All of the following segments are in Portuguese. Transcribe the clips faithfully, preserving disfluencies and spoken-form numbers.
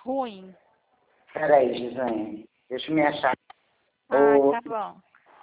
ruim. Peraí, Gisane. Deixa eu me achar. Ah, Oi. tá bom.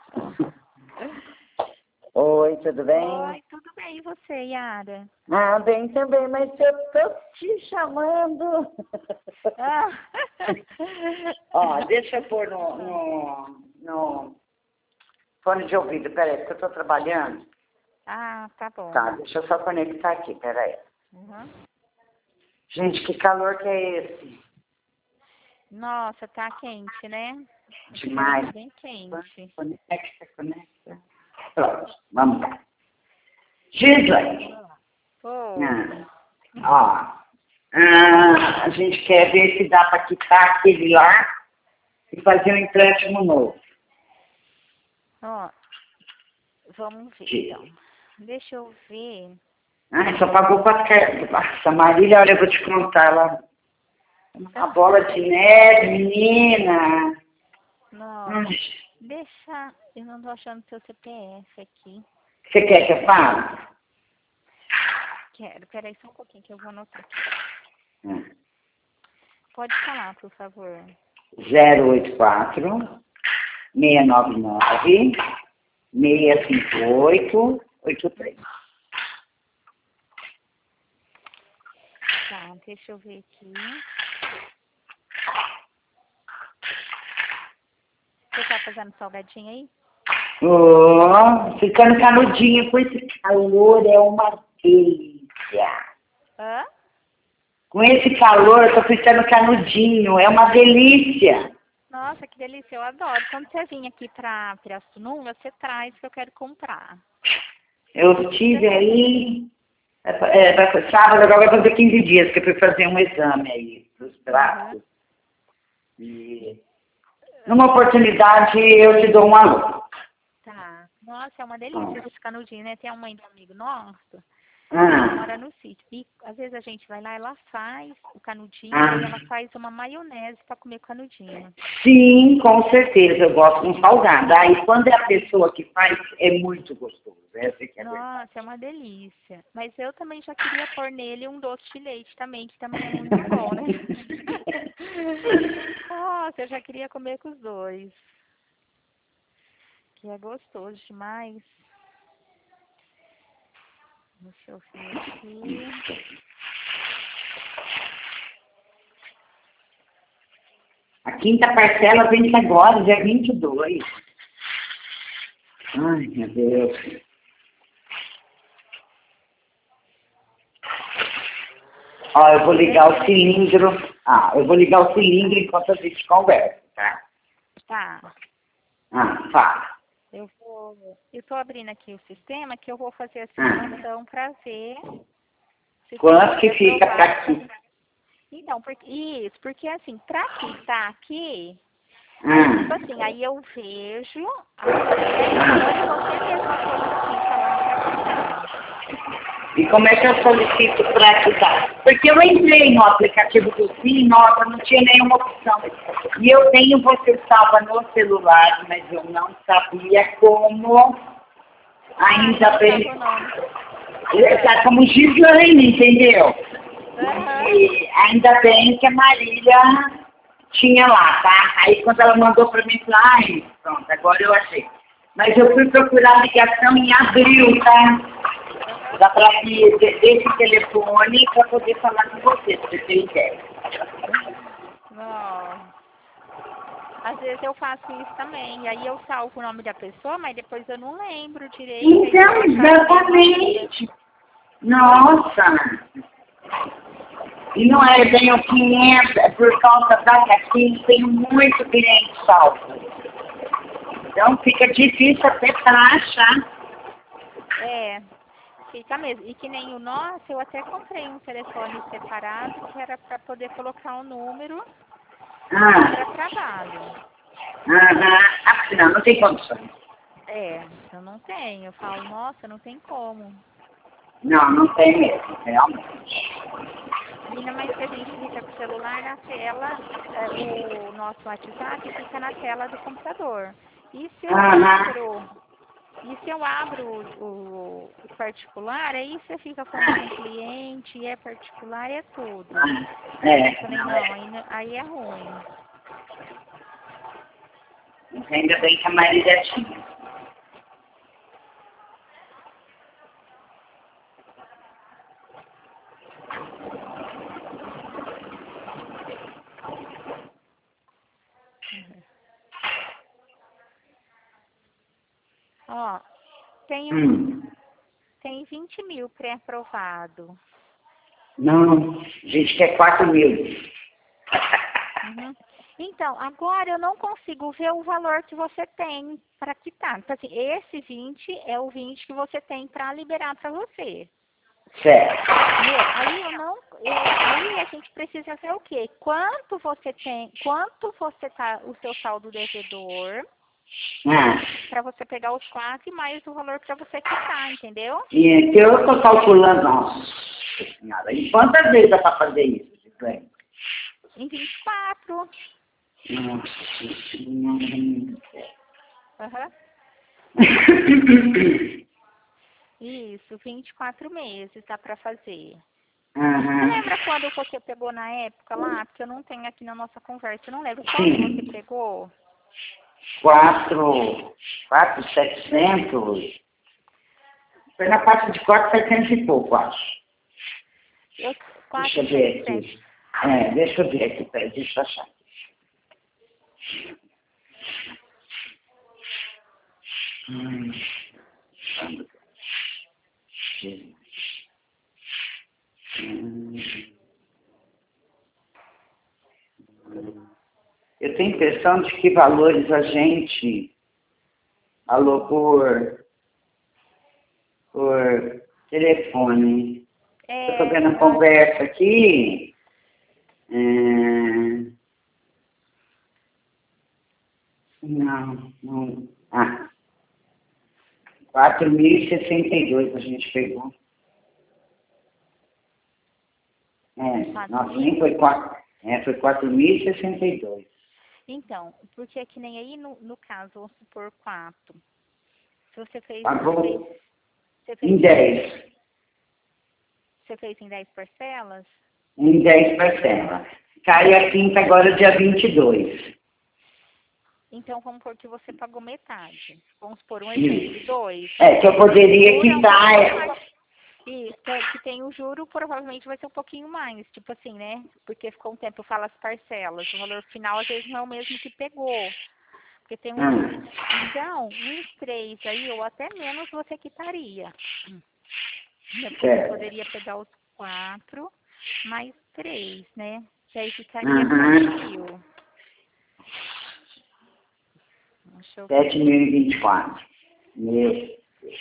Oi, tudo bem? Oi, tudo bem, e você, Yara? Ah, bem também, mas eu tô te chamando. Ah. Ó, deixa eu pôr no, no, no fone de ouvido. Peraí, porque eu tô trabalhando. Ah, tá bom. Tá, deixa eu só conectar aqui, peraí. Uhum. Gente, que calor que é esse? Nossa, tá quente, né? Demais. Tá bem quente. Conecta, conecta. Pronto, vamos lá. Gisane. Oi. Ah, ó, ah, a gente quer ver se dá para quitar aquele lá e fazer um empréstimo novo. Ó, vamos ver, Diz. então. Deixa eu ver. Ah, só pagou quatro cartas. Nossa, Marília, olha, eu vou te contar, ela uma bola de neve, menina. Nossa, Ai, deixa... Eu não tô achando seu C P F aqui. você quer que eu fale? Quero. Peraí só um pouquinho que eu vou anotar aqui. Ah, Pode falar, por favor. zero oito quatro, seis nove nove, seis cinco oito, oito três. Tá, deixa eu ver aqui. Você tá fazendo salgadinho aí? Oh, ficando canudinho com esse calor, é uma delícia. Hã? Com esse calor, eu tô ficando canudinho, é uma delícia. Nossa, que delícia, eu adoro. Quando você vir aqui pra Pirassununga, você traz que eu quero comprar. Eu estive aí, é, é, vai- sábado, agora vai fazer quinze dias que eu fui fazer um exame aí, dos braços. Uhum. E numa oportunidade eu te dou um alô. Tá. Nossa, é uma delícia esse canudinho, né? Tem uma mãe do amigo nosso, ela Ah, mora no sítio. E às vezes a gente vai lá, ela faz o canudinho ah. e ela faz uma maionese pra comer canudinho. Sim, com certeza, eu gosto com salgado. Aí quando é a pessoa que faz, é muito gostoso. Essa que é a verdade. Nossa, é uma delícia. Mas eu também já queria pôr nele um doce de leite também, que também é muito bom, né? Nossa, eu já queria comer com os dois. Que é gostoso demais. Deixa eu ver aqui. A quinta parcela vem agora, dia vinte e dois. Ai, meu Deus. Ó, eu vou ligar o cilindro. Ah, eu vou ligar o cilindro enquanto a gente conversa, tá? Tá. Ah, fala. Eu vou. Eu tô abrindo aqui o sistema que eu vou fazer a Ah. simulação para ver se Quanto que é fica pra aprovado. aqui? Então, porque, isso, porque assim, pra quitar aqui, aí, tipo Ah. assim, aí eu vejo, aí depois você mesma solicita lá pra quitar. E como é que eu solicito para quitar? Porque eu entrei no aplicativo do Sim, nossa, não tinha nenhuma opção. E eu tenho você salva no celular, mas eu não sabia como. Ainda Ah, bem. não tá o nome. Tá como Gislaine, entendeu? Aham. E ainda bem que a Marília tinha lá, tá? Aí quando ela mandou para mim, falei, ai, pronto, agora eu achei. Mas eu fui procurar a ligação em abril, tá? Dá para que desse telefone para poder falar com você, pra você ter ideia. Não. Às vezes eu faço isso também. E aí eu salvo o nome da pessoa, mas depois eu não lembro direito. Então, exatamente. Nossa! E não é bem o quinhentos, é por causa da Caquinha, tem muito cliente salvo. Então fica difícil até para achar. É, fica mesmo. E que nem o nosso, eu até comprei um telefone separado que era para poder colocar o número para Ah, trabalho. aham. Ah, não, não tem condições. É, eu não tenho. Eu falo, nossa, não tem como. Não, não tem mesmo, realmente. Ainda mais que a gente fica com o celular na tela, é, o nosso WhatsApp fica na tela do computador. E se eu Aham. abro E se eu abro o, o, o particular, aí você fica falando com o cliente, é particular, é tudo. É. Eu falei, não, aí, não- aí é ruim. Mas ainda bem que a Marília tinha. Ó, tem, um, Hum. tem vinte mil pré-aprovado. Não, a gente quer quatro mil. Uhum. Então, agora eu não consigo ver o valor que você tem para quitar. Então, assim, esse vinte é o vinte que você tem para liberar para você. Certo. Meu, aí eu não, eu, aí a gente precisa ver o quê? Quanto você tem, quanto você tá, o seu saldo devedor, Ah. para você pegar os quatro e mais o valor para você quitar, entendeu? E é que eu estou calculando, nossa senhora, e quantas vezes dá para fazer isso, Gislaine? Em vinte e quatro. Nossa senhora. Aham. Isso, vinte e quatro meses dá para fazer. Você Aham. lembra quando você pegou na época lá? Porque eu não tenho aqui na nossa conversa. Eu não lembro. Quando Sim. você pegou? Quatro, quatro, setecentos. Foi na parte de quatro, setecentos e pouco, acho. Eu, Deixa eu quatro, ver setecentos. aqui. É, deixa eu ver aqui, peraí, deixa eu achar. Hum. Hum. Eu tenho a impressão de que valores a gente falou por, por telefone. Eu estou É, vendo a conversa aqui. É... Não, não. Ah, quatro mil e sessenta e dois a gente pegou. É, quatro nossa, nem mil? foi quatro. É, foi quatro mil e sessenta e dois. Então, porque é que nem aí no, no caso, vamos supor quatro. Se você fez, você Pagou fez, você fez em dez. você fez em dez parcelas? Em dez parcelas. Cai a quinta agora, dia vinte e dois. Então vamos supor que você pagou metade. Vamos supor um exemplo, Isso. dois. É, que eu poderia Juro é um quitar. pouquinho É... mais. E que que tem o juro, provavelmente vai ser um pouquinho mais. Tipo assim, né? Porque ficou um tempo, eu falo as parcelas. O valor final às vezes não é o mesmo que pegou. Porque tem um juro. Ah, Então, uns três aí, ou até menos, você quitaria. Né? Porque você certo. poderia pegar os quatro mais três, né? Que aí ficaria sete Uhum. mil. Deixa eu ver. sete mil e vinte e quatro. Meu Deus.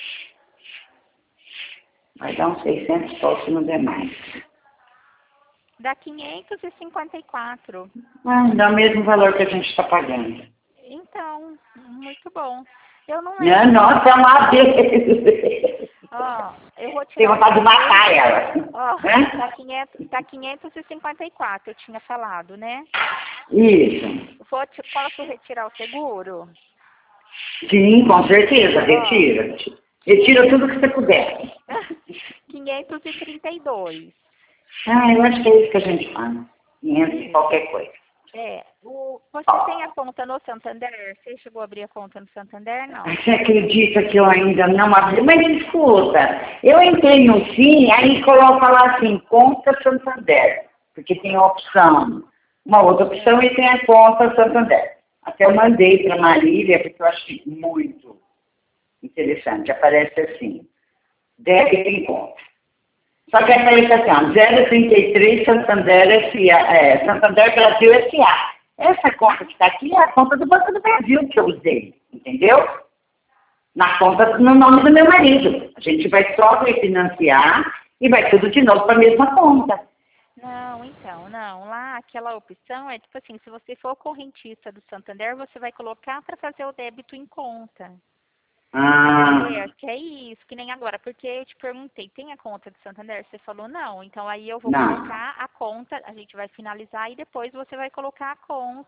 Vai dar uns seiscentos só se não der mais. Dá quinhentos e cinquenta e quatro. Ah, dá o mesmo valor que a gente está pagando. Então, muito bom. Eu não Não, lembro. nossa, é uma vez. Ó, eu vou Tem tirar o vontade de matar seguro. ela. Ó, Hã? tá, quinhentos, tá quinhentos e cinquenta e quatro, eu tinha falado, né? Isso. Vou te, posso retirar o seguro? Sim, com certeza. Ó, Retira. Retira tudo que você puder. quinhentos e trinta e dois. Ah, eu acho que é isso que a gente faz. quinhentos e Isso. qualquer coisa. É, o, você tem a conta no Santander? Você chegou a abrir a conta no Santander? Não. Você acredita que eu ainda não abri? Mas escuta, eu entrei no Sim, aí coloca lá assim, conta Santander, porque tem a opção, uma outra opção e tem a conta Santander. Até eu mandei para a Marília, porque eu achei muito interessante. Aparece assim, débito em conta. Só que aparece assim, ó, zero trinta e três Santander S A, é, Santander Brasil S A. Essa conta que está aqui é a conta do Banco do Brasil que eu usei, entendeu? Na conta, no nome do meu marido. A gente vai só refinanciar e vai tudo de novo para a mesma conta. Não, então, não. Lá, aquela opção é tipo assim, se você for correntista do Santander, você vai colocar para fazer o débito em conta. Ah, É, que é isso, que nem agora, porque eu te perguntei, tem a conta do Santander? Você falou não, então aí eu vou não. colocar a conta, a gente vai finalizar e depois você vai colocar a conta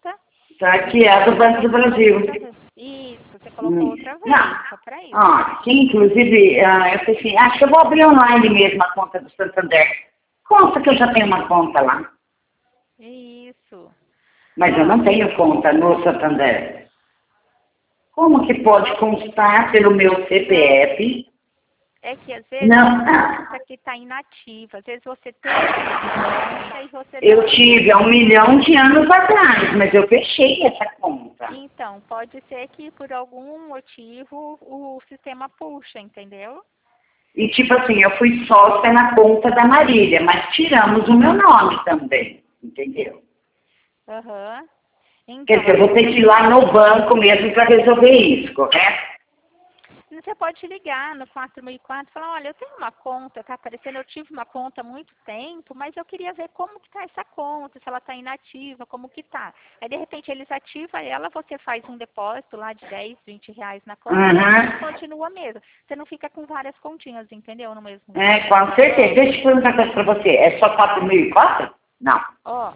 Tá aqui, é a do Banco do Brasil. Isso, você colocou Hum. outra vez, Não. só para isso. Ah, sim, inclusive, ah, eu pensei assim, acho que eu vou abrir online mesmo a conta do Santander. Conta que eu já tenho uma conta lá. Isso. Mas eu não tenho conta no Santander. Como que pode constar pelo meu C P F? É que às vezes Não. a conta que está inativa, às vezes você tem uma conta e você Eu não... tive há um milhão de anos atrás, mas eu fechei essa conta. Então, pode ser que por algum motivo o sistema puxa, entendeu? E tipo assim, eu fui sócia na conta da Marília, mas tiramos o meu nome também, entendeu? Aham. Então, Quer dizer, eu vou ter que ir lá no banco mesmo para resolver isso, correto? você pode ligar no quatro mil e quatro e falar, olha, eu tenho uma conta, tá aparecendo, eu tive uma conta há muito tempo, mas eu queria ver como que tá essa conta, se ela tá inativa, como que tá. Aí, de repente, eles ativam ela, você faz um depósito lá de dez, vinte reais na conta Uhum. e continua mesmo. Você não fica com várias continhas, entendeu? No mesmo. É, com certeza. Deixa eu perguntar uma coisa para você. É só quatro mil e quatro? Não. Ó,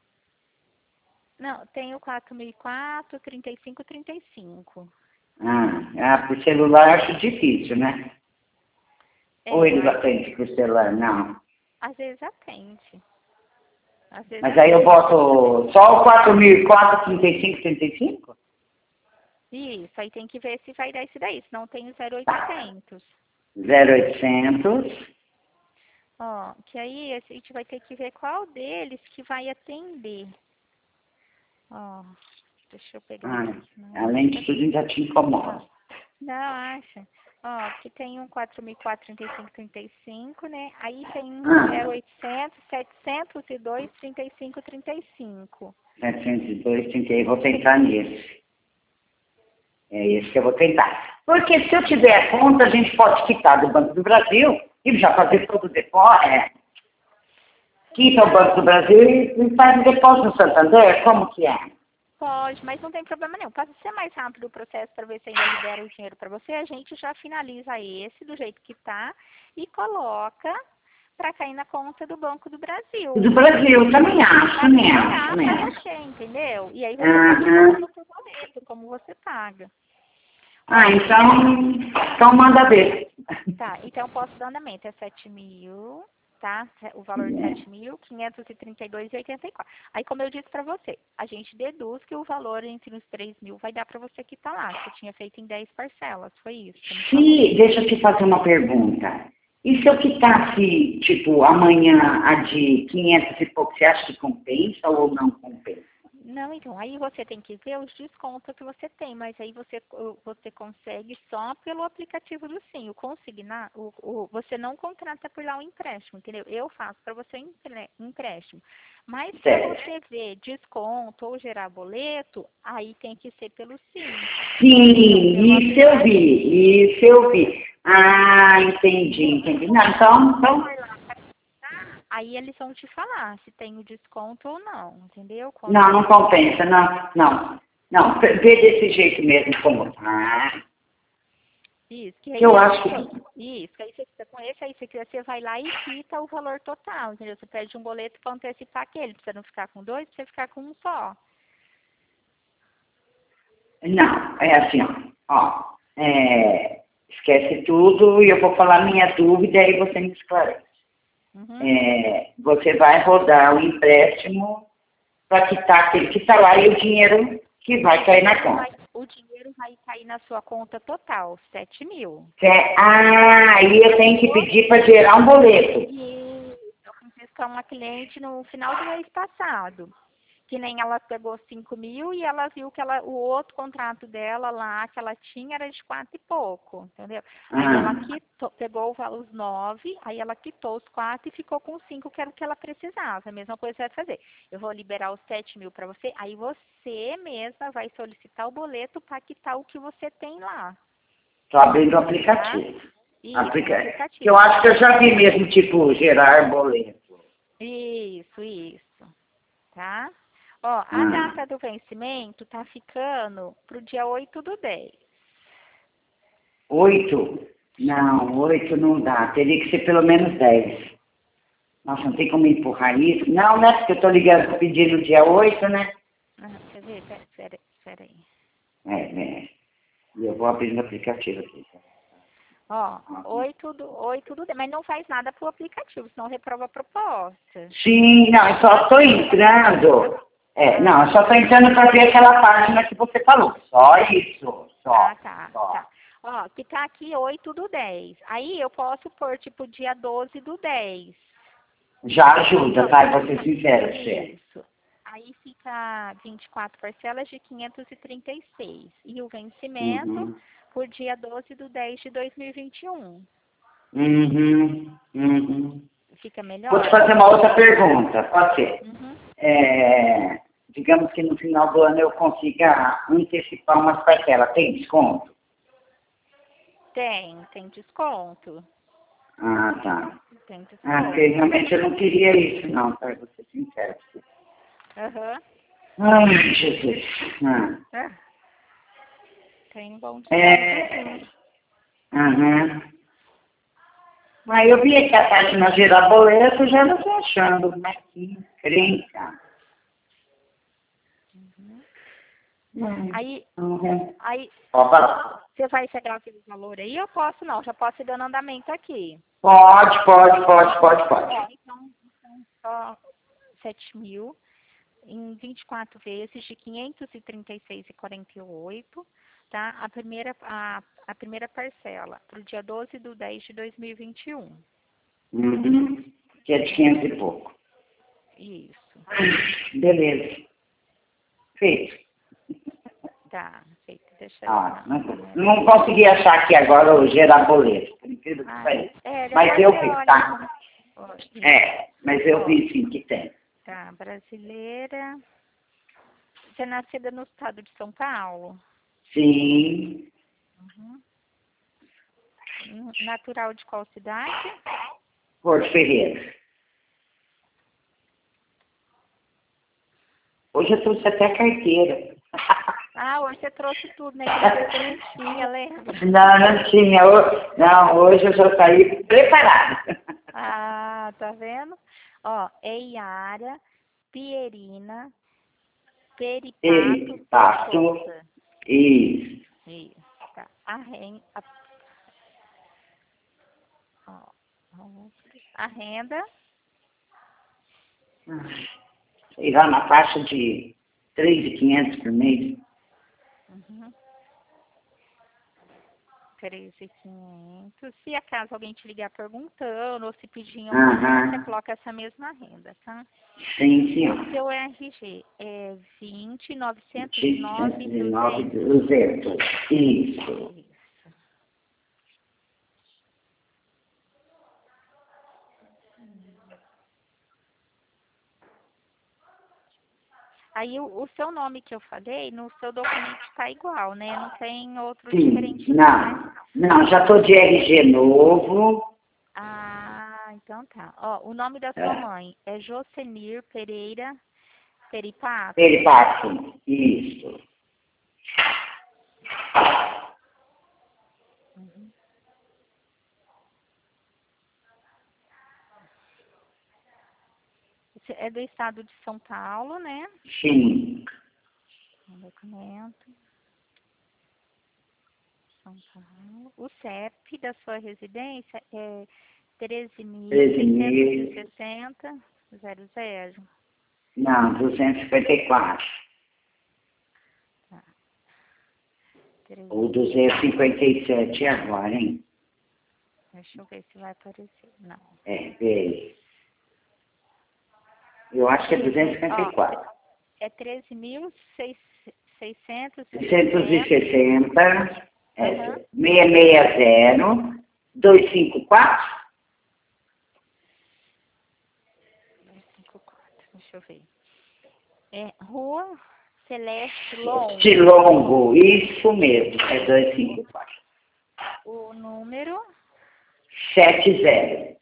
não, tem o quatro mil e quatro, trinta e cinco, trinta e cinco. Ah, ah, por celular acho difícil, né? É, Ou eles mas atendem por celular? Não. às vezes atende. Às vezes Mas aí eu boto só o quatro mil e quatro, trinta e cinco, trinta e cinco? Isso, aí tem que ver se vai dar esse daí, senão tem o zero oitocentos. zero oitocentos. Ó, que aí a gente vai ter que ver qual deles que vai atender. Ó, deixa eu pegar Ah, aqui. Não, além de tudo, ainda te incomoda. não acha. Ó, que tem um quatro mil e quatro, trinta e cinco, trinta e cinco, né? Aí tem um Ah, zero oitocentos, setecentos e dois, trinta e cinco, trinta e cinco. setecentos e dois, trinta e cinco. Vou tentar nesse. É esse que eu vou tentar. Porque se eu tiver a conta, a gente pode quitar do Banco do Brasil e já fazer todo o depósito. É, quita o Banco do Brasil e faz o depósito no Santander. Como que é? Pode, mas não tem problema nenhum. Para ser mais rápido o processo, para ver se ainda libera o dinheiro para você, a gente já finaliza esse do jeito que tá e coloca para cair na conta do Banco do Brasil. Do Brasil, também acho, Para também acho, liberar também para acho. você, entendeu? E aí você Aham. pode ir pagando por boleto, como você paga. Ah, então, então manda ver. Tá, então posso dar andamento, é sete mil, tá? O valor de sete mil, quinhentos e trinta e dois reais e oitenta e quatro. Aí, como eu disse para você, a gente deduz que o valor entre os três mil vai dar para você quitar lá. Você tinha feito em dez parcelas, foi isso? Você me falou. Se, deixa eu te fazer uma pergunta. E se eu quitasse, tipo, amanhã a de quinhentos e pouco, você acha que compensa ou não compensa? Não, então, aí você tem que ver os descontos que você tem, mas aí você, você consegue só pelo aplicativo do Sim. O consignar, o, o, você não contrata por lá o empréstimo, entendeu? Eu faço para você o empréstimo. Mas para Certo. você ver desconto ou gerar boleto, aí tem que ser pelo Sim. Sim, isso eu vi, isso eu vi. Ah, entendi, entendi. Não, então, então Aí eles vão te falar se tem o desconto ou não, entendeu? Quando não, não compensa, não, não. Não, vê desse jeito mesmo como tá. Isso, que aí Eu você acho que... fica, isso, que aí você fica com esse, aí você, você vai lá e quita o valor total, entendeu? Você pede um boleto para antecipar aquele, pra você não ficar com dois, pra você ficar com um só. Não, é assim, ó, ó é, esquece tudo e eu vou falar minha dúvida e aí você me esclarece. Uhum. É, você vai rodar o empréstimo para quitar aquele que está lá e o dinheiro que vai cair na conta. Vai, o dinheiro vai cair na sua conta total, sete mil. É, ah, aí eu tenho que pedir para gerar um boleto. E eu fiz isso com uma cliente no final do mês passado. Que nem ela pegou cinco mil e ela viu que ela, o outro contrato dela lá que ela tinha era de quatro e pouco, entendeu? Aí Ah. ela quitou, pegou os nove, aí ela quitou os quatro e ficou com cinco, que era o que ela precisava. A mesma coisa você vai fazer. Eu vou liberar os sete mil para você, aí você mesma vai solicitar o boleto para quitar o que você tem lá. Estou abrindo o aplicativo. Tá? Isso, Aplica... aplicativo. Que eu acho que eu já vi mesmo, tipo, gerar boleto. Isso, isso. Tá? Ó, a Ah. data do vencimento tá ficando pro dia oito do dez. Oito? Não, oito não dá. Teria que ser pelo menos dez. Nossa, não tem como empurrar isso? Não, né? Porque eu tô ligando pedindo dia oito, né? Ah, quer ver? ver, pera, pera, pera aí. É, é. E eu vou abrir no aplicativo aqui. Ó, oi tudo, oi tudo, mas não faz nada pro aplicativo, senão reprova a proposta. Sim, não, eu só estou entrando. É, não, eu só estou entrando para ver aquela página que você falou. Só isso, só. Ah, tá, só. tá. Ó, que tá aqui oito do dez. Aí eu posso pôr, tipo, dia doze do dez. Já ajuda, tá? Eu vou ser sincero, você. Isso. Aí fica vinte e quatro parcelas de quinhentos e trinta e seis. E o vencimento Uhum. por dia doze do dez de dois mil e vinte e um. Uhum. Uhum. Fica Vou melhor? te fazer uma outra pergunta, pode ser? Uhum. É, digamos que no final do ano eu consiga antecipar umas parcelas. Tem desconto? Tem, tem desconto. Ah, tá. Tem Ah, desconto. porque realmente eu não queria isso, não, para vou ser sincero. Aham. Ai, Jesus. Ah. Ah, tem bom desconto, É. sim. Aham. Mas eu vi aqui a página Giraboleto, já não estou achando, mas que encrenca. Hum. Aí, Uhum. aí, Pode falar. você vai chegar aquele valor aí? Eu posso não, já posso ir dando andamento aqui. Pode, pode, pode, pode, pode. Ó, então, então só sete mil em vinte e quatro vezes de quinhentos e trinta e seis e quarenta e oito, tá? A primeira, a, a primeira parcela, para o dia doze do dez de dois mil e vinte e um. Uhum. Que é de quinhentos e pouco. Isso. Beleza. Feito. Tá, feito. Deixa eu Ah, dar não, uma olhada. não consegui achar aqui agora o Giraboleto, por incrível que Ah, pareça. é, Mas depois eu você vi, olha. tá? Ó, isso. É, mas eu Ó, vi sim que tem. tá, brasileira. Você é nascida no estado de São Paulo? Sim. Uhum. Natural de qual cidade? Porto Ferreira. Hoje eu trouxe até carteira. Ah, hoje você trouxe tudo, né? Que você não tinha, lembra? Não, não tinha. Ho- Não, hoje eu já saí preparada. Ah, tá vendo? Ó, é Iara, Pierina, Peripato, Ele passou. Peixoto. Isso. Isso, tá. A, ren, a, ó, a renda, Sei lá, na faixa de três mil e quinhentos por mês. uhum, três mil e quinhentos. Se acaso alguém te ligar perguntando ou se pedir em algum momento, você Aham. coloca essa mesma renda, tá? Sim, senhor. O seu R G é vinte, novecentos e nove, seiscentos e nove, duzentos. duzentos. Isso. Isso. Aí o, o seu nome que eu falei, no seu documento está igual, né? Não tem outro Sim. diferente não, né? Não. Não, já estou de R G novo. Ah, então tá. Ó, o nome da sua É. mãe é Jocenir Pereira Peripato. Ele passa. Isso. Uhum. Você é do estado de São Paulo, né? Sim. Um documento. São Paulo. O C E P da sua residência é treze mil treze seiscentos e mil. sessenta zero zero. Não, duzentos e cinquenta e quatro. Tá. Ou treze mil. duzentos e cinquenta e sete agora, hein? Deixa eu ver se vai aparecer. Não. É, veio. Eu acho que é duzentos e cinquenta Ó, e quatro. é treze mil seiscentos e seiscentos e sessenta. sessenta. É, Aham. seiscentos e sessenta, duzentos e cinquenta e quatro. duzentos e cinquenta e quatro. Deixa eu ver. É Rua Celeste Longo. Estilongo, isso mesmo, é duzentos e cinquenta e quatro. O número. sete zero.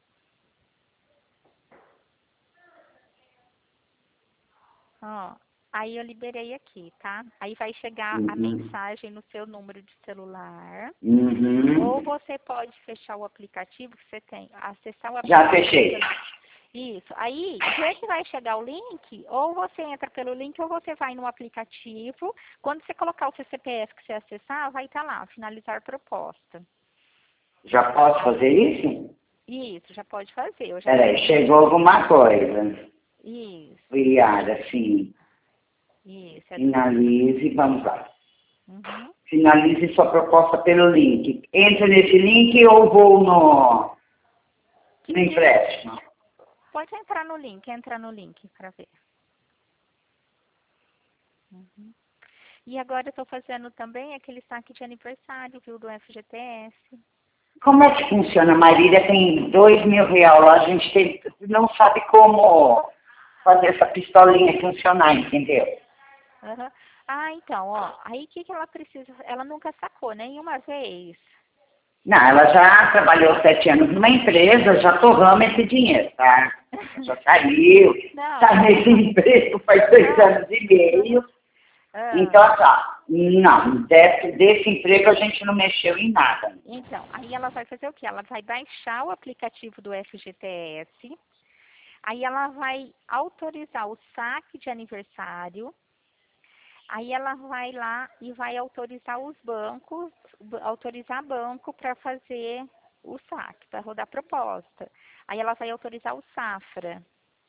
Ó, Aí eu liberei aqui, tá? Aí vai chegar Uhum. a mensagem no seu número de celular. Uhum. Ou você pode fechar o aplicativo que você tem. Acessar o Já aplicativo. fechei. Isso. Aí, vê que vai chegar o link, ou você entra pelo link, ou você vai no aplicativo. Quando você colocar o seu C P F que você acessar, vai estar lá, finalizar proposta. Já posso fazer isso? Isso, já pode fazer. Eu já Peraí, fiz. chegou alguma coisa. Isso, Enviar, assim. isso. É do... Finalize, vamos lá. Uhum. Finalize sua proposta pelo link. Entra nesse link ou vou no, Que no link? empréstimo? Pode entrar no link, entra no link para ver. Uhum. E agora eu estou fazendo também aquele saque de aniversário, viu, do F G T S. Como é que funciona? A Marília tem dois mil reais lá, a gente tem, não sabe como fazer essa pistolinha funcionar, entendeu? Uhum. Ah, então, ó, aí o que, que ela precisa? Ela nunca sacou nenhuma vez. Não, ela já trabalhou sete anos numa empresa, já torramos esse dinheiro, tá? Já saiu, Não. está nesse emprego faz dois anos e meio. Ah. Então, tá. Não, desse, desse emprego a gente não mexeu em nada. Então, aí ela vai fazer o quê? Ela vai baixar o aplicativo do F G T S, aí ela vai autorizar o saque de aniversário, aí ela vai lá e vai autorizar os bancos, autorizar banco para fazer o saque, para rodar proposta. Aí ela vai autorizar o Safra.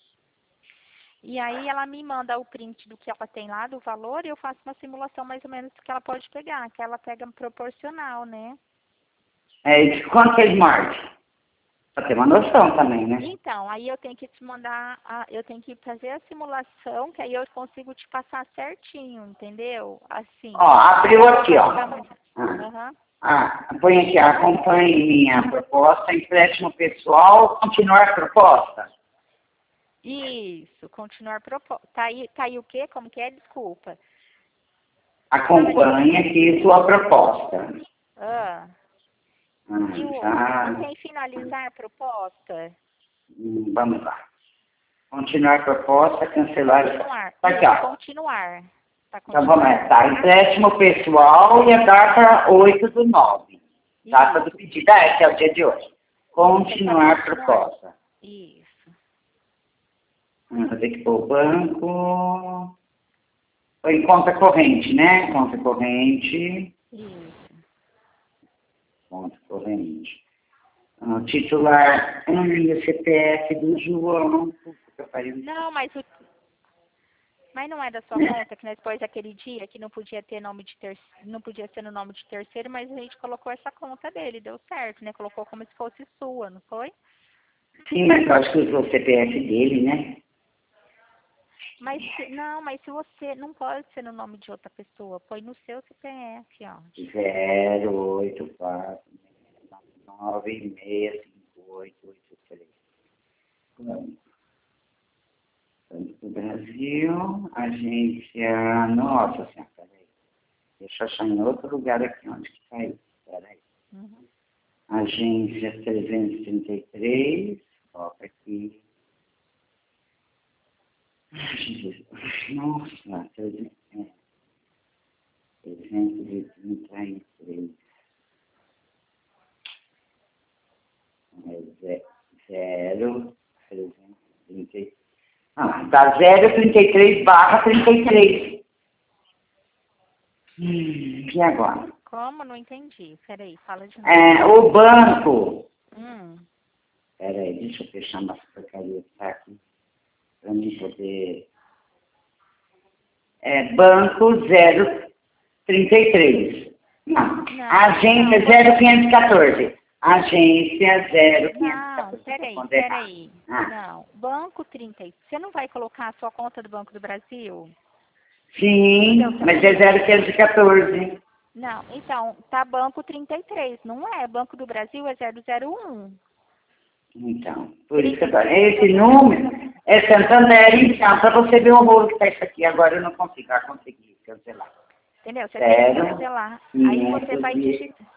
E aí ela me manda o print do que ela tem lá, do valor, e eu faço uma simulação mais ou menos do que ela pode pegar, que ela pega proporcional, né? É, de quanto é smart? Pra ter uma noção também, né? Então, aí eu tenho que te mandar, a, eu tenho que fazer a simulação, que aí eu consigo te passar certinho, entendeu? Assim. Ó, abriu aqui, ó. Uhum. Ah, põe aqui, acompanhe minha proposta, empréstimo pessoal, continuar proposta. Isso, continuar proposta. Tá aí, tá aí o quê? Como que é? Desculpa. Acompanhe aqui sua proposta. Ah. Ah, E o, tá. não tem finalizar a proposta? Hum, Vamos lá. Continuar proposta, cancelar. Continuar. Tá aqui, Isso, ó. continuar. Tá, Então vamos continuar. lá. Tá, empréstimo pessoal e a data oito do nove. Data do pedido. Ah, esse é o dia de hoje. Continuar proposta. Isso. Vou ter que pôr o banco. Foi em conta corrente, né? Conta corrente. Isso. Conta corrente. Ah, titular. Ai, o C P F do João. Puta que pariu. Não, mas o Mas não é da sua conta que nós pôs aquele dia que não podia ter nome de terceiro, não podia ser no nome de terceiro, mas a gente colocou essa conta dele, deu certo, né? Colocou como se fosse sua, não foi? Sim, mas eu acho que usou o C P F dele, né? Mas se, não, mas se você não pode ser no nome de outra pessoa, põe no seu C P F, ó. zero oito quatro nove seis cinco oito oito três. Banco do Brasil, agência. Nossa Senhora, peraí. Deixa eu achar em outro lugar aqui onde que tá isso. Peraí. Uhum. Agência trezentos e trinta e três. Coloca aqui. Ai, Jesus. Nossa, trezentos e trinta e três. É zero, trezentos e trinta e três. Ah, dá zero trinta e três barra trinta e três. Hum, e agora? Como? Não entendi. Peraí, fala de novo. É, o banco. Hum. Peraí, deixa eu fechar uma porcaria que tá aqui. Para mim poder. É, banco zero trinta e três. Não. Não, Agência não. zero quinhentos e quatorze. Agência zero quinhentos e Não, quatorze. peraí, peraí. Ah. Não. Banco trinta. Você não vai colocar a sua conta do Banco do Brasil? Sim, mas é zero quinhentos e quatorze. Não, então, tá Banco trinta e três, não é? Banco do Brasil é zero zero um. Então, por isso que eu tô... Esse número é Santander, então, para você ver o rolo que está isso aqui. Agora eu não consigo, ah, consegui cancelar. Entendeu? Você Zero, tem que cancelar. Aí você vai digitar.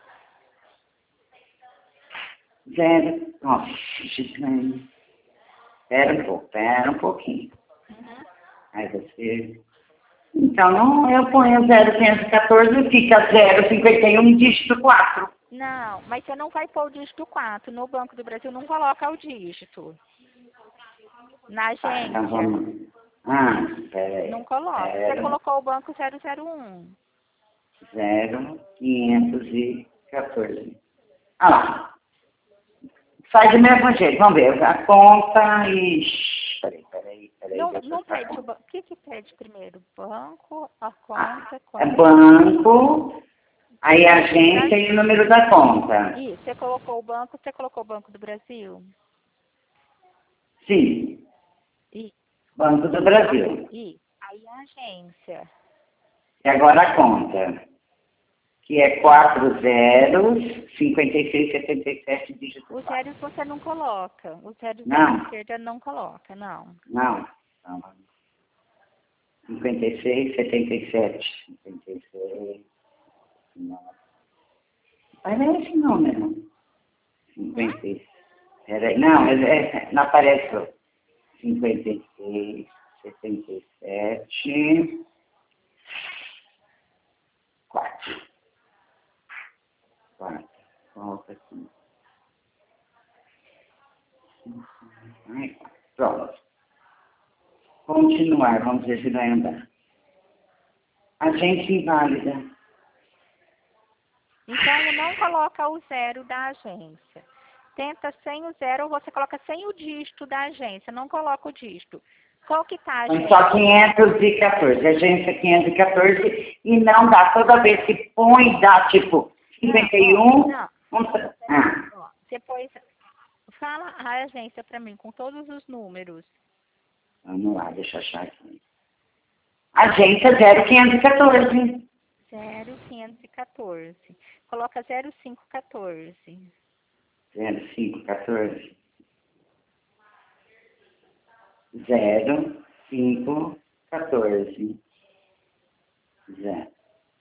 Zero, nossa, gigante. Espera um pouco, espera um pouquinho. Uhum. Aí você Então, não, eu ponho zero quinhentos e quatorze, fica zero cinquenta e um, dígito quatro. Não, mas você não vai pôr o dígito quatro. No Banco do Brasil não coloca o dígito. Na Tá, então agência. vamos... Ah, peraí. Não coloca. Você Zero, colocou o banco zero zero um. zero, quinhentos e quatorze. Ah lá. Faz do mesmo jeito, vamos ver. A conta e... Peraí, peraí, peraí. Não, deixa eu não ver a pede o conta. banco. O que que pede primeiro? Banco, a Ah, conta, é conta. banco, aí a agência e o número da conta. Ih, você colocou o banco, você colocou o Banco do Brasil? Sim, Ih, Banco do Brasil. ih. Aí a agência. E agora a conta, que é quatro zeros, cinquenta e seis, setenta e sete, dígito Os quatro. zeros você não coloca. Os zeros da Não, esquerda não coloca, não. não. não. cinquenta e seis, setenta e sete, cinquenta e seis, não. Mas é esse número. cinquenta e seis. Peraí, não, é, é, não aparece. cinquenta e seis, setenta e sete, quatro. quatro. Volta aqui. Ai, pronto. Continuar, vamos ver se vai andar. Agência inválida. Então não coloca o zero da agência. Tenta sem o zero ou você coloca sem o dígito da agência. Não coloca o dígito. Qual que tá a Põe agência? só quinhentos e quatorze. Agência quinhentos e quatorze. E não dá. Toda vez que põe, dá tipo cinquenta e um. Não, Um, ah, ó, depois fala a agência para mim com todos os números. vamos lá, deixa eu achar aqui. Agência zero quinhentos e quatorze. zero quinhentos e quatorze. Coloca zero cinco quatorze. zero cinco quatorze. zero cinco quatorze. Zero.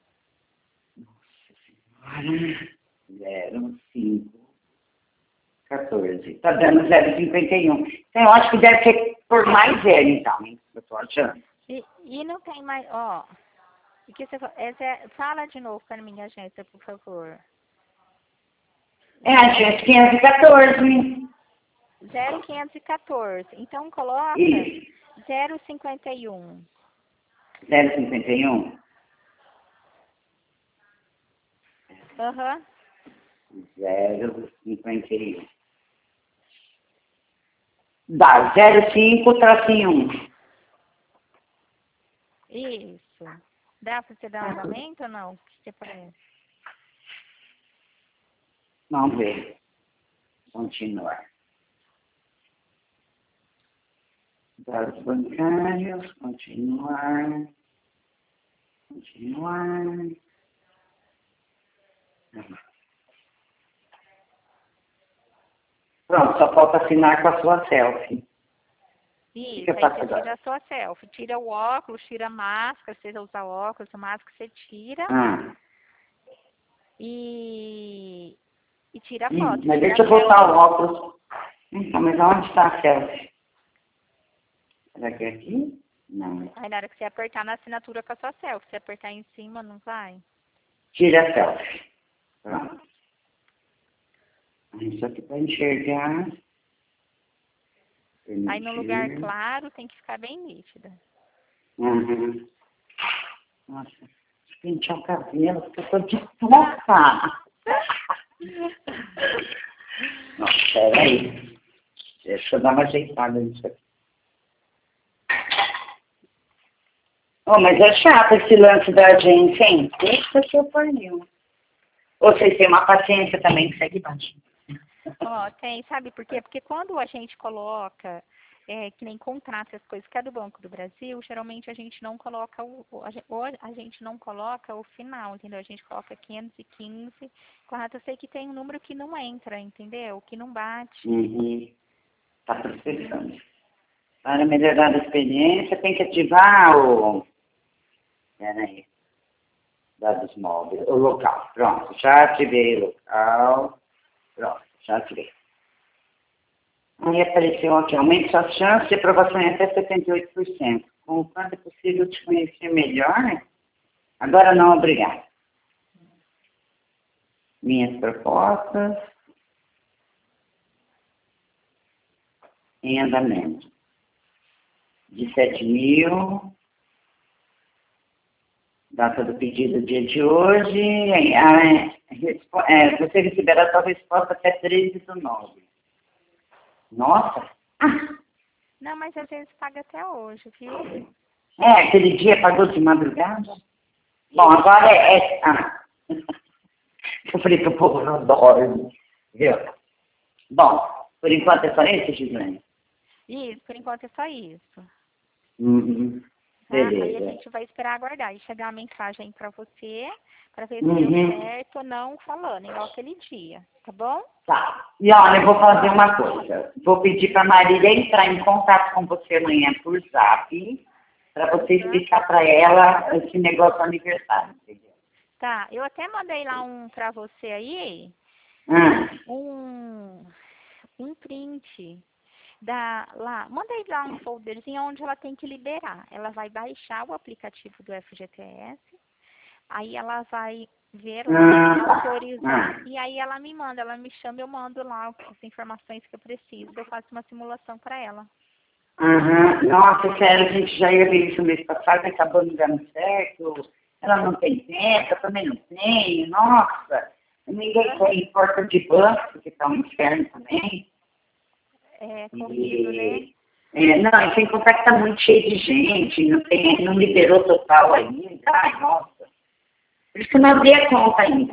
Nossa Senhora. zero cinco quatorze. Tá dando zero cinquenta e um. Então, eu acho que deve ser por mais zero, então, hein? Eu tô achando. E, e não tem mais, ó. O que você fa- é ze- fala de novo para minha agência, por favor. É, agência quinhentos e quatorze. zero quinhentos e quatorze. Então coloca Isso. zero cinquenta e um. zero cinquenta e um. Aham. zero cinquenta e um. Dá zero cinco tracinho um. Isso. Dá para você dar um aumento ou não? O que você parece? Vamos ver. Continuar. Dados bancários, continuar. Continuar. Pronto, só falta assinar com a sua selfie. Isso, que eu aí faço você agora? tira a sua selfie. Tira o óculos, tira a máscara, se você usar óculos, a máscara você tira Ah, e, e tira a hum, foto. mas Tira deixa a eu botar selfie. o óculos. Então, mas onde está a selfie? Será que é aqui? Não. Aí na hora que você apertar na assinatura com a sua selfie, se apertar em cima, não vai? Tira a selfie. Pronto. Isso aqui para enxergar. Permitir. Aí no lugar claro tem que ficar bem nítida. Uhum. Nossa, pentear o cabelo, porque eu tô de touca. Nossa, peraí. Deixa eu dar uma ajeitada nisso aqui. Oh, mas é chato esse lance da agência, hein? Deixa que eu ponho. Ou vocês têm uma paciência também que segue baixo. Ó, tem, sabe por quê? Porque quando a gente coloca, é, que nem contrata as coisas, que é do Banco do Brasil, geralmente a gente não coloca o, o- a, gen- ou a gente não coloca o final, entendeu? A gente coloca quinhentos e quinze, correto? Eu sei que tem um número que não entra, entendeu? Que não bate. Uhum. Tá processando. Para melhorar a experiência, tem que ativar o... Peraí. Dados móveis. O local. Pronto. Já ativei o local. Pronto. Já ativei. Aí apareceu aqui. Aumente suas chances de aprovação em até setenta e oito por cento. com o quanto é possível te conhecer melhor. Agora não, obrigada. Minhas propostas em andamento. De sete mil. Data do pedido, dia de hoje. A, a, é, você receberá a sua resposta até treze do nove. Nossa! Ah. Não, mas às vezes paga até hoje, viu? É, aquele dia pagou de madrugada? Bom, agora é... é ah. Eu falei que o povo não dorme, viu? Bom, por enquanto é só isso, Gislaine? Isso, por enquanto é só isso. Uhum. Tá? Aí a gente vai esperar aguardar e chegar a mensagem para você, para ver se uhum. deu certo ou não falando, igual aquele dia, tá bom? Tá. E olha, eu vou fazer uma coisa. Vou pedir para a Marília entrar em contato com você amanhã por zap, para você explicar para ela esse negócio do aniversário, entendeu? Tá, eu até mandei lá um para você aí, hum. um, um print da, lá, mandei lá um folderzinho onde ela tem que liberar. Ela vai baixar o aplicativo do F G T S, aí ela vai ver lá, hum. autorizar, hum. e aí ela me manda, ela me chama, eu mando lá as informações que eu preciso, eu faço uma simulação para ela. Uhum. Nossa, sério, a gente já ia ver isso mês passado, acabou não dando certo. Ela não tem tempo, eu também não tenho. Nossa, ninguém tem porta de banco, porque está um inferno também. É corrido, né? É, não, e sem contar que está muito cheio de gente, não, tem, não liberou total ainda. Ai, nossa. Por isso que eu não abri a conta ainda.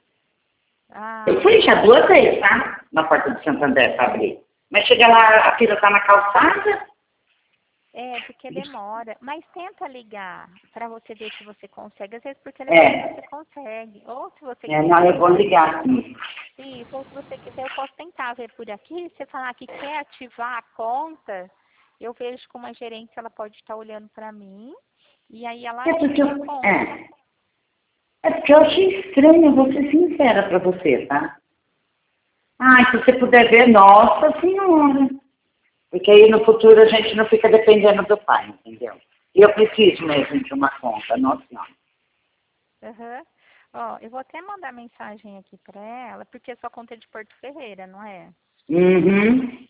Ah. Eu fui já duas vezes, tá? Na porta do Santo André para abrir. Mas chega lá, a fila está na calçada. É, porque demora. Mas tenta ligar para você ver se você consegue. Às vezes porque É. você consegue. Ou se você É, quiser. não, eu vou ligar, sim. Isso, ou se você quiser, eu posso tentar ver por aqui. Se você falar que quer ativar a conta, eu vejo com uma gerente, ela pode estar olhando para mim. E aí ela É porque, ativa a eu, conta. é. é porque eu achei estranho, eu vou ser sincera para você, tá? Ai, se você puder ver, nossa senhora. Porque aí no futuro a gente não fica dependendo do pai, entendeu? E eu preciso mesmo de uma conta, nossa senhora. Uhum. Ó, eu vou até mandar mensagem aqui para ela, porque sua conta é de Porto Ferreira, não é? Uhum.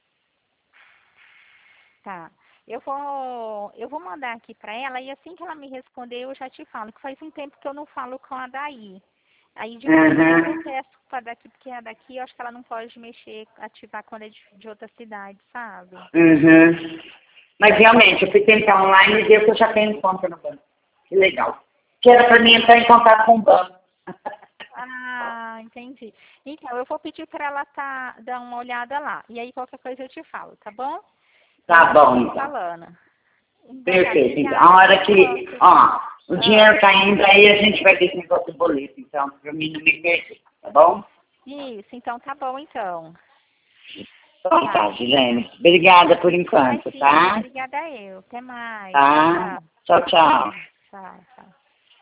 Tá. Eu vou, eu vou mandar aqui para ela e assim que ela me responder eu já te falo, que faz um tempo que eu não falo com a Daí. Aí de vez em quando eu peço para daqui, porque a daqui eu acho que ela não pode mexer, ativar quando é de, de outra cidade, sabe? Uhum. Mas realmente, eu fui tentar online e deu que eu já tenho conta no banco. Que legal. Que era para mim entrar em contato com o banco. Ah, entendi. Então, eu vou pedir para ela tá, dar uma olhada lá. E aí qualquer coisa eu te falo, tá bom? Tá bom, então. Falando. Perfeito. Então, a hora que, ó, o dinheiro caindo aí, a gente vai ver esse negócio do boleto, então, para mim não me perder, tá bom? Isso, então tá bom, então. Então tá, Gilene. Obrigada por enquanto, tá? Obrigada eu. Até mais. Tá? Tchau, tchau. Tchau, tchau.